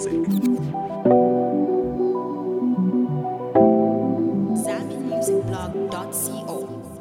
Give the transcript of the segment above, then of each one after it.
ZambianMusicBlog.co.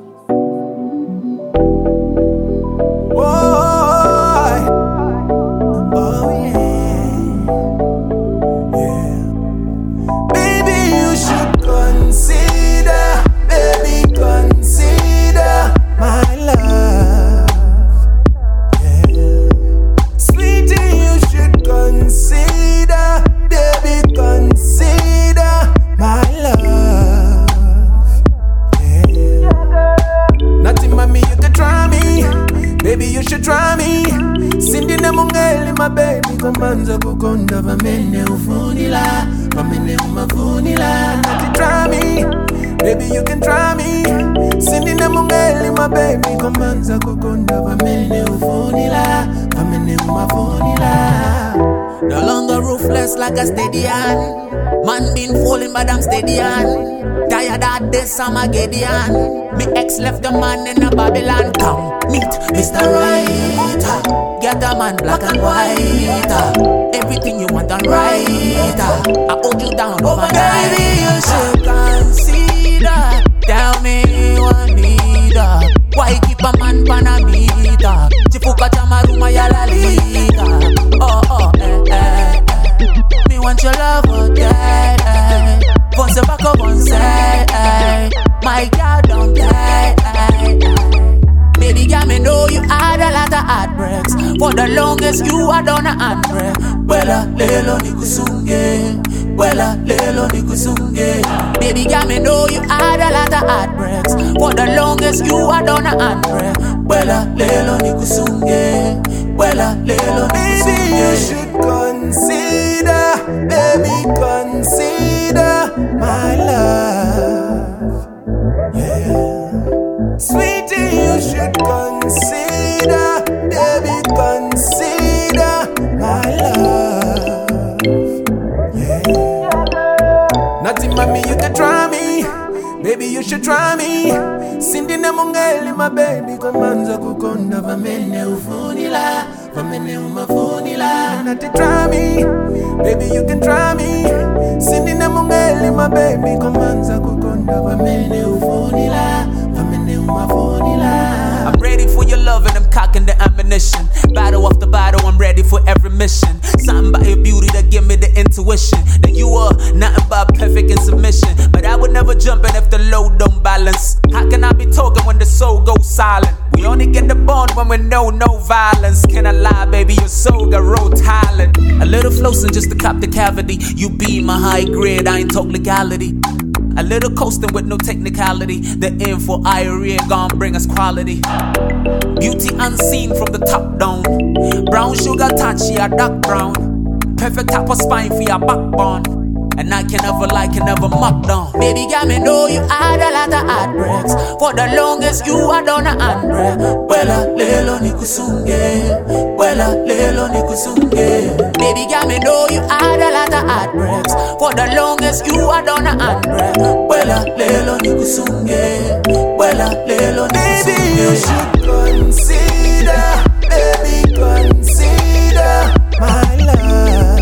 Try me, Cindy na mungeli my baby komanza kukonda vamene ufunila, vamene umafunila. Nati try me, baby you can try me. Cindy na mungeli my baby komanza kukonda vamene ufunila, vamene umafunila. No longer ruthless like a stadium. Man been falling but I'm steady on. Tired of this Armageddon. Me ex left the man in a Babylon. Come meet Mr. Right. Get a man black and white. Everything you want and right. I hold you down overnight. Baby, you should consider. Tell me you want me. Why keep a man pan a meter? Chifuka chamaruma ya la liga. Oh, me want your love, okay? Once a back up, once my girl don't die. Baby girl, me know you had a lot of heartbreaks. For the longest you had done a handbrake. Wela lelo nikusunge, wela lelo nikusunge. Baby girl, me know you had a lot of heartbreaks. For the longest you had done a handbrake. Wela lelo nikusunge, wela lelo nikusunge. Baby, you should consider, baby, consider my love. Yeah. Sweetie, you should consider, baby, consider my love. Yeah. Nothing, mommy, you can try me. Baby, you should try me. Cindy na mungeli, my baby, komanza kukonda vamene ufunila, vamene umafunila. Nati try me, baby, you can try me. Cindy na mungeli, my baby, komanza kukonda vamene ufunila, vamene umafunila. I'm ready for your love and I'm cocking the ammunition. Battle after battle, I'm ready for every mission. Something about your beauty that give me the intuition that you are nothing but perfect in submission. But I would never jump in if the load don't balance. How can I be talking when the soul goes silent? We only get the bond when we know no violence. Can I lie, baby? Your soul got road talent. A little flossing just to cop the cavity. You be my high grade, I ain't talk legality. A little coasting with no technicality. The end for IRA gon' bring us quality. Beauty unseen from the top down. Brown sugar touchy, a dark brown. Perfect type of spine for your backbone. And I can never lie, can never mock down. Baby girl, me know you had a lot of heartbreaks. For the longest you had done a handbrake. Wela lelo nikusunge, wela lelo nikusunge. Baby girl, me know you had a lot of heartbreaks. For the longest you had done a handbrake. Wela lelo nikusunge, wela lelo nikusunge. Baby, you should consider, baby, consider my love.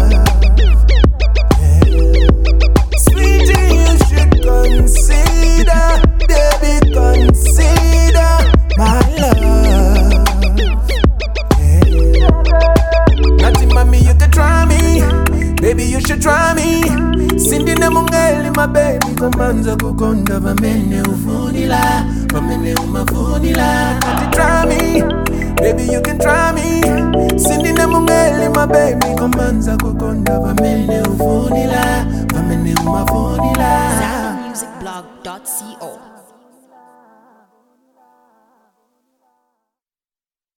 Consider, baby, consider my love. Yeah. Nothing, mommy, you can try me. Baby, you should try me. Cindy na mungeli, my baby, komanza kukonda vamene ufunila, vamene umafunila. Nothing, try me. Baby, you can try me. Cindy na mungeli, my baby, komanza kukonda vamene ufunila, vamene umafunila. ZambianMusicBlog.co.